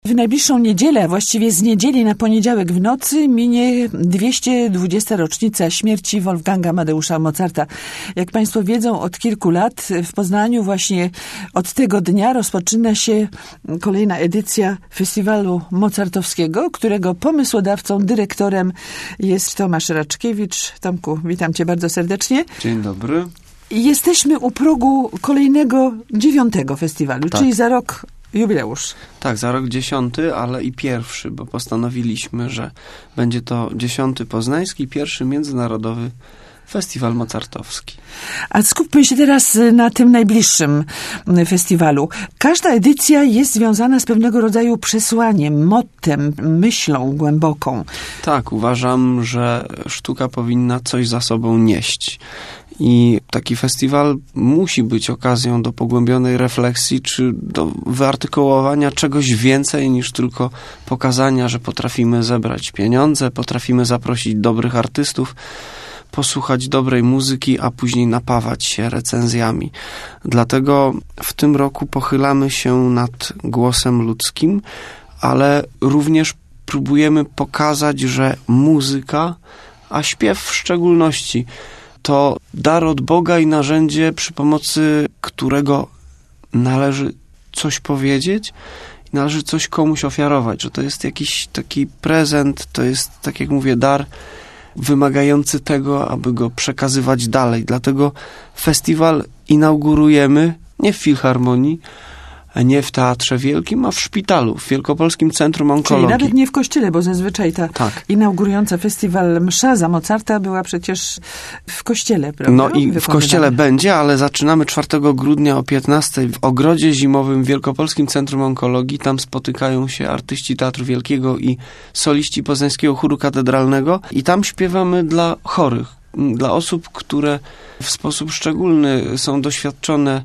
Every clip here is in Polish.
W najbliższą niedzielę, a właściwie z niedzieli na poniedziałek w nocy, minie 220. rocznica śmierci Wolfganga Amadeusza Mozarta. Jak Państwo wiedzą, od kilku lat w Poznaniu właśnie od tego dnia rozpoczyna się kolejna edycja Festiwalu Mozartowskiego, którego pomysłodawcą, dyrektorem jest Tomasz Raczkiewicz. Tomku, witam Cię bardzo serdecznie. Dzień dobry. Jesteśmy u progu kolejnego 9. festiwalu, tak. Czyli za rok jubileusz. Tak, za rok 10, ale i pierwszy, bo postanowiliśmy, że będzie to 10. poznański, pierwszy międzynarodowy festiwal mozartowski. A skupmy się teraz na tym najbliższym festiwalu. Każda edycja jest związana z pewnego rodzaju przesłaniem, mottem, myślą głęboką. Tak, uważam, że sztuka powinna coś za sobą nieść. I taki festiwal musi być okazją do pogłębionej refleksji, czy do wyartykułowania czegoś więcej niż tylko pokazania, że potrafimy zebrać pieniądze, potrafimy zaprosić dobrych artystów, posłuchać dobrej muzyki, a później napawać się recenzjami. Dlatego w tym roku pochylamy się nad głosem ludzkim, ale również próbujemy pokazać, że muzyka, a śpiew w szczególności, to dar od Boga i narzędzie, przy pomocy którego należy coś powiedzieć i należy coś komuś ofiarować, że to jest jakiś taki prezent, to jest, tak jak mówię, dar wymagający tego, aby go przekazywać dalej. Dlatego festiwal inaugurujemy nie w Filharmonii, nie w Teatrze Wielkim, a w szpitalu, w Wielkopolskim Centrum Onkologii. Czyli nawet nie w kościele, bo zazwyczaj ta inaugurująca festiwal msza za Mozarta była przecież w kościele, prawda? No i w kościele będzie, ale zaczynamy 4 grudnia o 15 w ogrodzie zimowym w Wielkopolskim Centrum Onkologii. Tam spotykają się artyści Teatru Wielkiego i soliści Poznańskiego Chóru Katedralnego i tam śpiewamy dla chorych, dla osób, które w sposób szczególny są doświadczone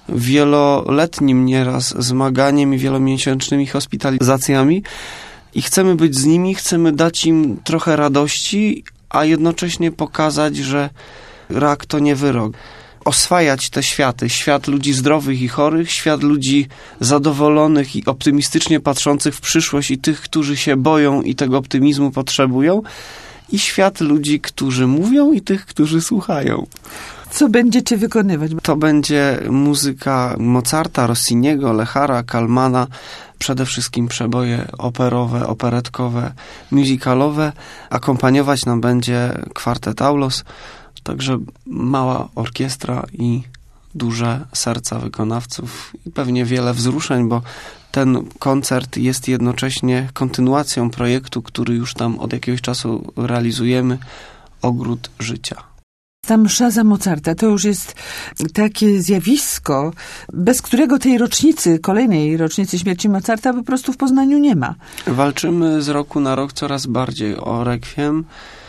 wieloletnim nieraz zmaganiem i wielomiesięcznymi hospitalizacjami i chcemy być z nimi, chcemy dać im trochę radości, a jednocześnie pokazać, że rak to nie wyrok. Oswajać te światy, świat ludzi zdrowych i chorych, świat ludzi zadowolonych i optymistycznie patrzących w przyszłość i tych, którzy się boją i tego optymizmu potrzebują, i świat ludzi, którzy mówią i tych, którzy słuchają. Co będziecie wykonywać? To będzie muzyka Mozarta, Rossiniego, Lechara, Kalmana, przede wszystkim przeboje operowe, operetkowe, musicalowe. Akompaniować nam będzie kwartet Aulos, także mała orkiestra i duże serca wykonawców i pewnie wiele wzruszeń, bo ten koncert jest jednocześnie kontynuacją projektu, który już tam od jakiegoś czasu realizujemy, Ogród Życia. Ta msza za Mozarta to już jest takie zjawisko, bez którego tej rocznicy, kolejnej rocznicy śmierci Mozarta po prostu w Poznaniu nie ma. Walczymy z roku na rok coraz bardziej o rekwiem,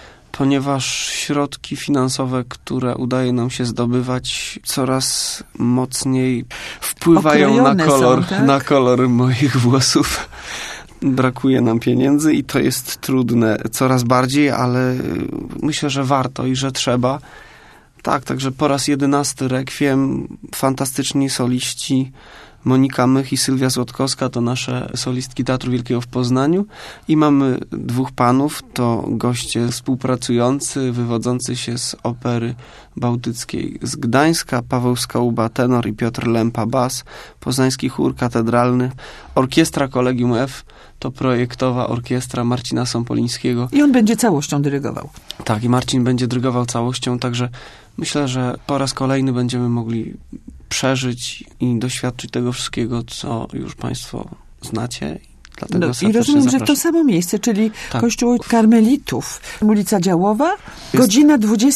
ponieważ środki finansowe, które udaje nam się zdobywać, coraz mocniej wpływają na kolor moich włosów. Brakuje nam pieniędzy i to jest trudne coraz bardziej, ale myślę, że warto i że trzeba. Tak, także po raz 11 rekwiem, fantastyczni soliści, Monika Mych i Sylwia Złotkowska to nasze solistki Teatru Wielkiego w Poznaniu i mamy 2 panów, to goście współpracujący, wywodzący się z Opery Bałtyckiej z Gdańska, Paweł Skałuba tenor i Piotr Lępa bas, Poznański Chór Katedralny, Orkiestra Collegium F, to projektowa orkiestra Marcina Sąpolińskiego. I on będzie całością dyrygował. Tak, i Marcin będzie dyrygował całością, także myślę, że po raz kolejny będziemy mogli przeżyć i doświadczyć tego wszystkiego, co już Państwo znacie. Dlatego I rozumiem, że to samo miejsce, czyli Kościół Karmelitów, ulica Działowa, godzina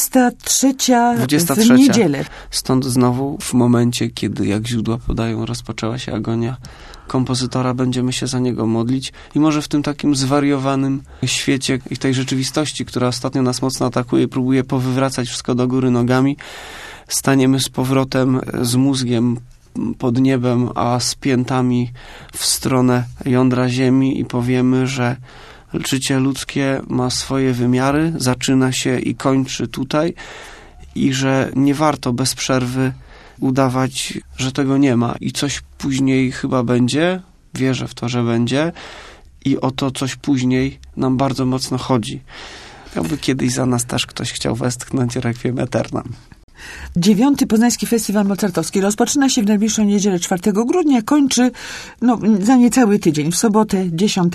23 w niedzielę. Stąd znowu w momencie, kiedy, jak źródła podają, rozpoczęła się agonia kompozytora, będziemy się za niego modlić i może w tym takim zwariowanym świecie i tej rzeczywistości, która ostatnio nas mocno atakuje i próbuje powywracać wszystko do góry nogami, staniemy z powrotem z mózgiem pod niebem, a z piętami w stronę jądra ziemi i powiemy, że życie ludzkie ma swoje wymiary, zaczyna się i kończy tutaj i że nie warto bez przerwy udawać, że tego nie ma i coś później chyba będzie, wierzę w to, że będzie i o to coś później nam bardzo mocno chodzi. Jakby kiedyś za nas też ktoś chciał westchnąć Requiem Aeternam. 9. Poznański Festiwal Mozartowski rozpoczyna się w najbliższą niedzielę 4 grudnia, kończy za niecały tydzień, w sobotę 10.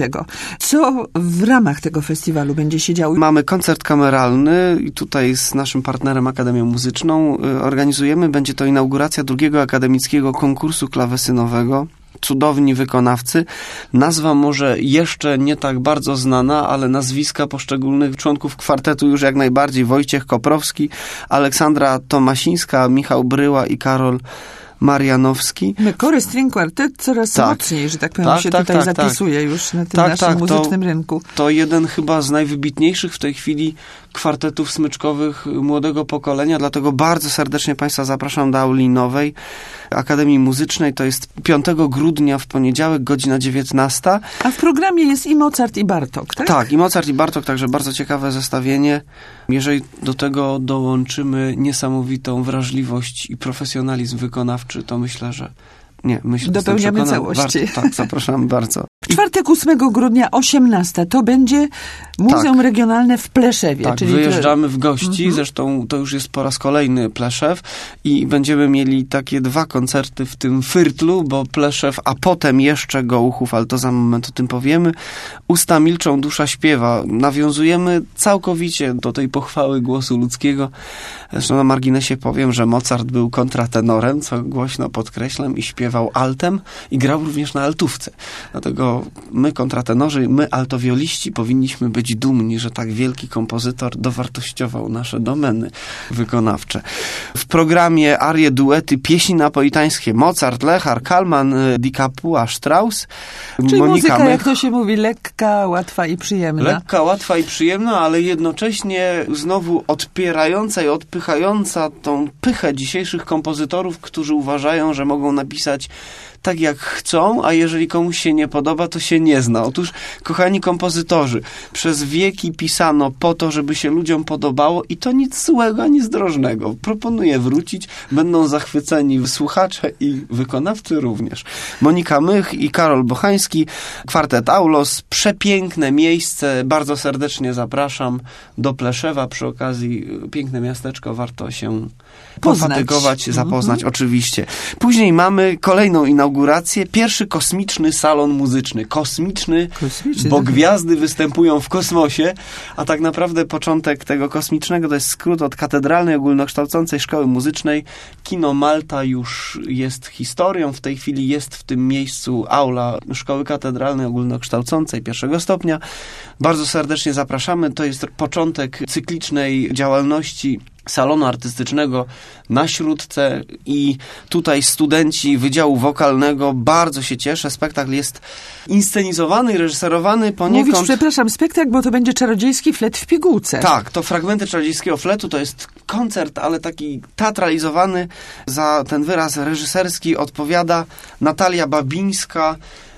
Co w ramach tego festiwalu będzie się działo? Mamy koncert kameralny i tutaj z naszym partnerem Akademią Muzyczną organizujemy. Będzie to inauguracja 2. akademickiego konkursu klawesynowego. Cudowni wykonawcy. Nazwa może jeszcze nie tak bardzo znana, ale nazwiska poszczególnych członków kwartetu już jak najbardziej. Wojciech Koprowski, Aleksandra Tomasińska, Michał Bryła i Karol Marianowski. Chory String Quartet coraz mocniej, że tak powiem, tutaj zapisuje już na tym naszym muzycznym rynku. To jeden chyba z najwybitniejszych w tej chwili kwartetów smyczkowych młodego pokolenia, dlatego bardzo serdecznie Państwa zapraszam do auli nowej Akademii Muzycznej. To jest 5 grudnia w poniedziałek, godzina 19. A w programie jest i Mozart, i Bartók, tak? Tak, i Mozart, i Bartók, także bardzo ciekawe zestawienie. Jeżeli do tego dołączymy niesamowitą wrażliwość i profesjonalizm wykonawczy, to myślę, że dopełniamy całości. Tak, zapraszam bardzo. W czwartek 8 grudnia 18 to będzie Muzeum Regionalne w Pleszewie. Tak, czyli wyjeżdżamy w gości, zresztą to już jest po raz kolejny Pleszew i będziemy mieli takie 2 koncerty w tym Fyrtlu, bo Pleszew, a potem jeszcze Gołuchów, ale to za moment o tym powiemy. Usta milczą, dusza śpiewa. Nawiązujemy całkowicie do tej pochwały głosu ludzkiego. Zresztą na marginesie powiem, że Mozart był kontratenorem, co głośno podkreślam, i śpiewał altem i grał również na altówce. Dlatego my, kontratenorzy, my, altowioliści, powinniśmy być dumni, że tak wielki kompozytor dowartościował nasze domeny wykonawcze. W programie arie, duety, pieśni napolitańskie Mozart, Lechar, Kalman, Di Capua, Strauss, czyli Monika muzyka, Mech. jak to się mówi, lekka, łatwa i przyjemna. Lekka, łatwa i przyjemna, ale jednocześnie znowu odpierająca i odpychająca tą pychę dzisiejszych kompozytorów, którzy uważają, że mogą napisać tak jak chcą, a jeżeli komuś się nie podoba, to się nie zna. Otóż, kochani kompozytorzy, przez wieki pisano po to, żeby się ludziom podobało i to nic złego, ani zdrożnego. Proponuję wrócić, będą zachwyceni słuchacze i wykonawcy również. Monika Mych i Karol Bochański, kwartet Aulos, przepiękne miejsce, bardzo serdecznie zapraszam do Pleszewa, przy okazji piękne miasteczko, warto się pofatygować, zapoznać, oczywiście. Później mamy kolejną inaugurację, pierwszy kosmiczny salon muzyczny. Kosmiczny, bo gwiazdy występują w kosmosie, a tak naprawdę początek tego kosmicznego to jest skrót od Katedralnej Ogólnokształcącej Szkoły Muzycznej. Kino Malta już jest historią. W tej chwili jest w tym miejscu aula Szkoły Katedralnej Ogólnokształcącej 1. stopnia. Bardzo serdecznie zapraszamy. To jest początek cyklicznej działalności salonu artystycznego na Śródce i tutaj studenci Wydziału Wokalnego, bardzo się cieszę. Spektakl jest inscenizowany i reżyserowany poniekąd... Mówisz, przepraszam, spektakl, bo to będzie Czarodziejski flet w pigułce. Tak, to fragmenty Czarodziejskiego fletu, to jest koncert, ale taki teatralizowany. Za ten wyraz reżyserski odpowiada Natalia Babińska,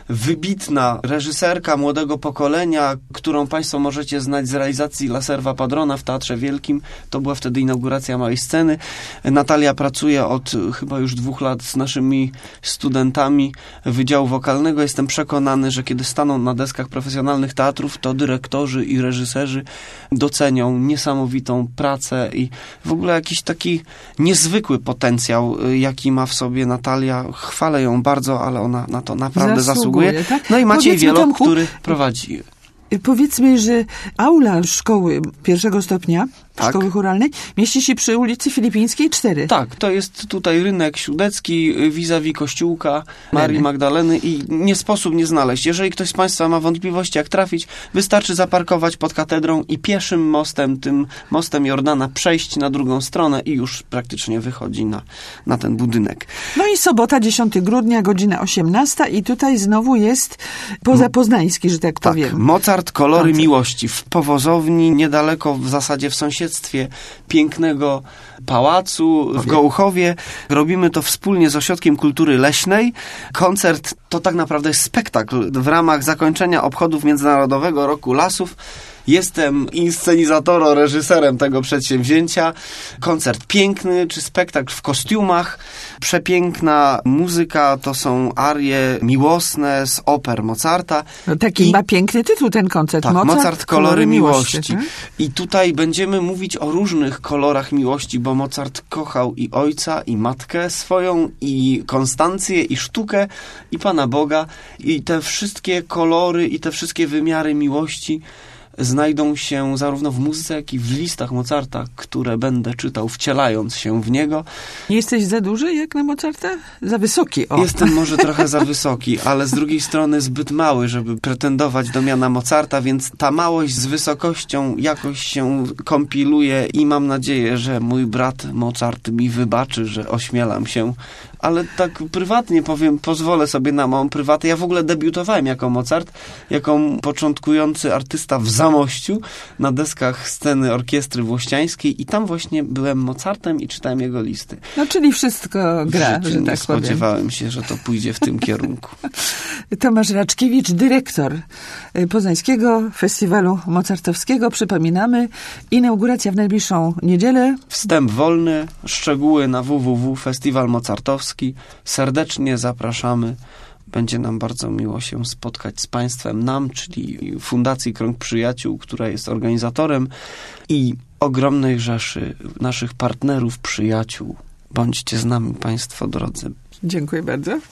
wybitna reżyserka młodego pokolenia, którą Państwo możecie znać z realizacji La Serva Padrona w Teatrze Wielkim. To była wtedy inauguracja małej sceny. Natalia pracuje od chyba już 2 lat z naszymi studentami Wydziału Wokalnego. Jestem przekonany, że kiedy staną na deskach profesjonalnych teatrów, to dyrektorzy i reżyserzy docenią niesamowitą pracę i w ogóle jakiś taki niezwykły potencjał, jaki ma w sobie Natalia. Chwalę ją bardzo, ale ona na to naprawdę zasługuje. Tak? No i Maciej Wieloch, który prowadzi. Powiedzmy, że aula szkoły 1. stopnia, szkoły chóralnej, mieści się przy ulicy Filipińskiej 4. Tak, to jest tutaj rynek Siódecki, vis-a-vis kościółka Marii Magdaleny i nie sposób nie znaleźć. Jeżeli ktoś z Państwa ma wątpliwości, jak trafić, wystarczy zaparkować pod katedrą i pieszym mostem, tym mostem Jordana, przejść na drugą stronę i już praktycznie wychodzi na ten budynek. No i sobota, 10 grudnia, godzina 18 i tutaj znowu jest poznański, że tak powiem. Mozart, kolory miłości. W Powozowni, niedaleko w zasadzie w sąsiedztwie pięknego pałacu w Gołuchowie. Robimy to wspólnie z Ośrodkiem Kultury Leśnej. Koncert to tak naprawdę jest spektakl w ramach zakończenia obchodów Międzynarodowego Roku Lasów. Jestem inscenizatorem, tego przedsięwzięcia. Koncert piękny, czy spektakl w kostiumach. Przepiękna muzyka, to są arie miłosne z oper Mozarta. No taki ma piękny tytuł ten koncert. Tak, Mozart Kolory miłości. Tak? I tutaj będziemy mówić o różnych kolorach miłości, bo Mozart kochał i ojca, i matkę swoją, i Konstancję, i sztukę, i Pana Boga. I te wszystkie kolory i te wszystkie wymiary miłości znajdą się zarówno w muzyce, jak i w listach Mozarta, które będę czytał, wcielając się w niego. Nie jesteś za duży jak na Mozarta? Za wysoki, o. Jestem może trochę za wysoki, ale z drugiej strony zbyt mały, żeby pretendować do miana Mozarta, więc ta małość z wysokością jakoś się kompiluje i mam nadzieję, że mój brat Mozart mi wybaczy, że ośmielam się. Ale tak prywatnie powiem, pozwolę sobie na małą prywatę. Ja w ogóle debiutowałem jako Mozart, jako początkujący artysta w Zamościu na deskach sceny orkiestry włościańskiej i tam właśnie byłem Mozartem i czytałem jego listy. No, czyli wszystko gra, że nie tak spodziewałem się, że to pójdzie w tym kierunku. Tomasz Raczkiewicz, dyrektor Poznańskiego Festiwalu Mozartowskiego. Przypominamy, inauguracja w najbliższą niedzielę. Wstęp wolny, szczegóły na www.festiwalmozartowski. Serdecznie zapraszamy. Będzie nam bardzo miło się spotkać z Państwem, nam, czyli Fundacji Krąg Przyjaciół, która jest organizatorem, i ogromnej rzeszy naszych partnerów, przyjaciół. Bądźcie z nami Państwo drodzy. Dziękuję bardzo.